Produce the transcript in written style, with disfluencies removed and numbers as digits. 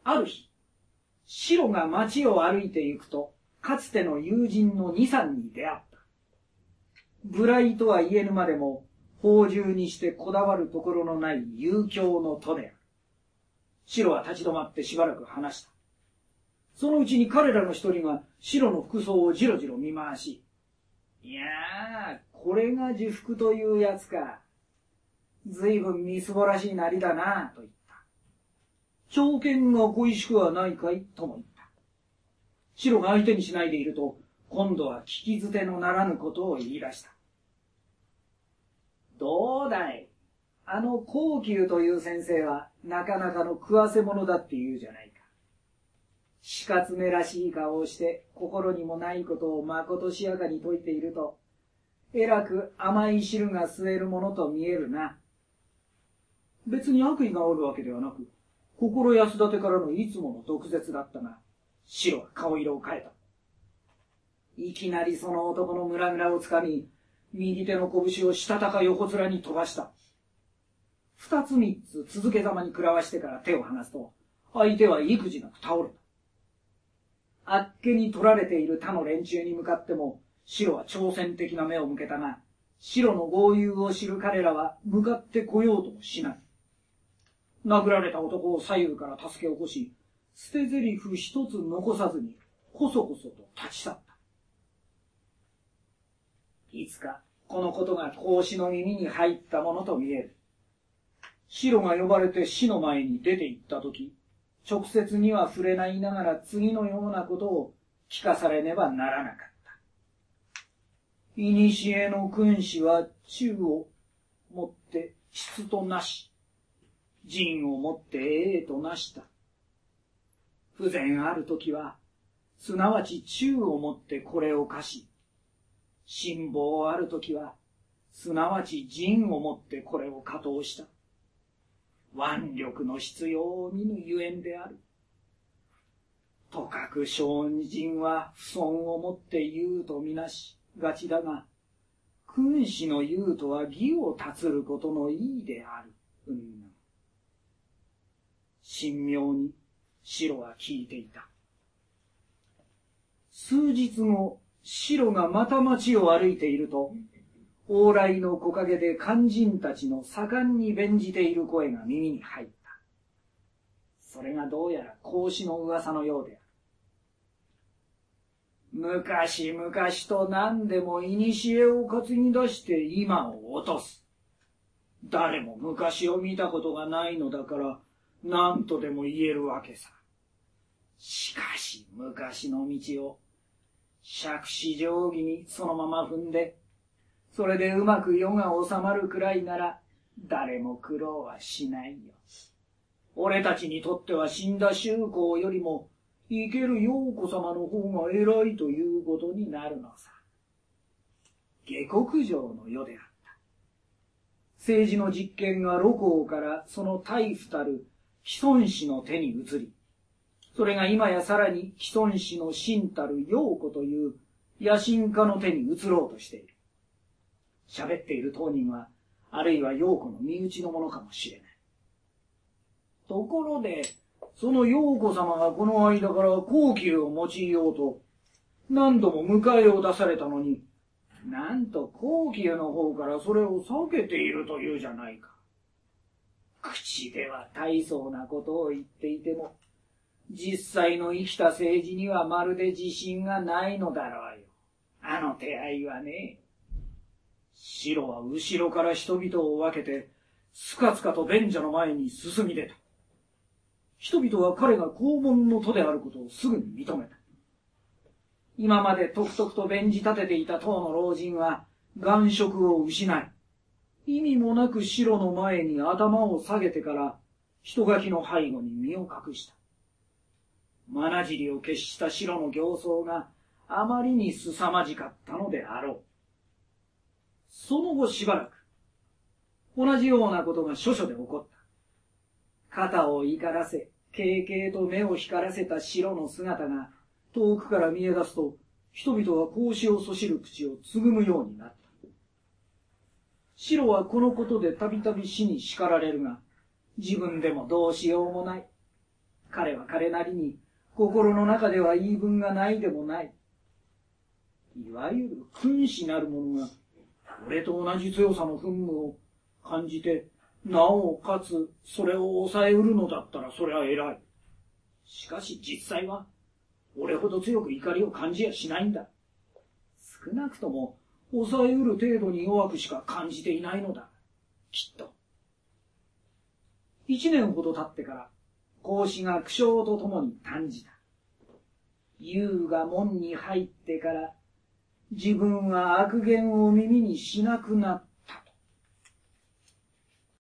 ある日、シロが街を歩いて行くと、かつての友人の二三に出会った。無頼とは言えぬまでも、芳醇にしてこだわるところのない遊興の徒である。シロは立ち止まってしばらく話した。そのうちに彼らの一人がシロの服装をじろじろ見回し、いやー、これが受服というやつか。ずいぶんみすぼらしいなりだな、と言った。長剣が恋しくはないかいとも言った。シロが相手にしないでいると、今度は聞き捨てのならぬことを言い出した。どうだい、あの高級という先生はなかなかの食わせ者だって言うじゃないか。死活めらしい顔をして心にもないことをまことしやかに説いていると、えらく甘い汁が吸えるものと見えるな。別に悪意がおるわけではなく、心安立てからのいつもの毒舌だったが、シロは顔色を変えた。いきなりその男の胸ぐらをつかみ、右手の拳をしたたか横面に飛ばした。二つ三つ続けざまに食らわしてから手を離すと、相手は幾時なく倒れた。あっけに取られている他の連中に向かっても、シロは挑戦的な目を向けたが、シロの豪遊を知る彼らは向かってこようともしない。殴られた男を左右から助け起こし、捨て台詞一つ残さずに、こそこそと立ち去った。いつかこのことが孔子の耳に入ったものと見える。シロが呼ばれて死の前に出て行ったとき、直接には触れないながら次のようなことを聞かされねばならなかった。いにしえの君子は忠をもって質となし、仁をもって栄となした。不全あるときは、すなわち忠をもってこれを課し、辛抱あるときは、すなわち仁をもってこれを加藤した。腕力の必要を見ぬゆえんである。とかく小人は不損をもって言うとみなしがちだが、君子の言うとは義を立つることのいいである。神妙にシロは聞いていた。数日後、シロがまた町を歩いていると、往来の木陰で肝心たちの盛んに弁じている声が耳に入った。それがどうやら孔子の噂のようである。昔々と何でも古を担ぎ出して今を落とす。誰も昔を見たことがないのだから何とでも言えるわけさ。しかし昔の道を杓子定規にそのまま踏んで、それでうまく世が収まるくらいなら誰も苦労はしないよ。俺たちにとっては死んだ周公よりも生ける陽子様の方が偉いということになるのさ。下克上の世であった。政治の実権が露光からその大夫たる既孫子の手に移り、それが今やさらに既孫子の臣たる陽子という野心家の手に移ろうとしている。喋っている当人は、あるいは陽子の身内のものかもしれない。ところで、その陽子様がこの間から高級を用いようと、何度も迎えを出されたのに、なんと高級の方からそれを避けているというじゃないか。口では大層なことを言っていても、実際の生きた政治にはまるで自信がないのだろうよ。あの手合いはね。シロは後ろから人々を分けて、スカスカと便所の前に進み出た。人々は彼が黄門の徒であることをすぐに認めた。今までとくとくと弁じ立てていた当の老人は眼色を失い、意味もなくシロの前に頭を下げてから人垣の背後に身を隠した。眼尻を決したシロの形相があまりに凄まじかったのであろう。その後しばらく、同じようなことが諸々で起こった。肩を怒らせ、軽々と目を光らせた白の姿が遠くから見え出すと、人々は孔子をそしる口をつぐむようになった。白はこのことでたびたび死に叱られるが、自分でもどうしようもない。 彼は彼なりに心の中では言い分がないでもない。いわゆる君子なる者が俺と同じ強さの憤怒を感じて、なおかつそれを抑えうるのだったらそれは偉い。しかし実際は俺ほど強く怒りを感じやしないんだ。少なくとも抑えうる程度に弱くしか感じていないのだ。きっと。1年ほど経ってから孔子が苦笑とともに嘆じた。優が門に入ってから自分は悪言を耳にしなくなった。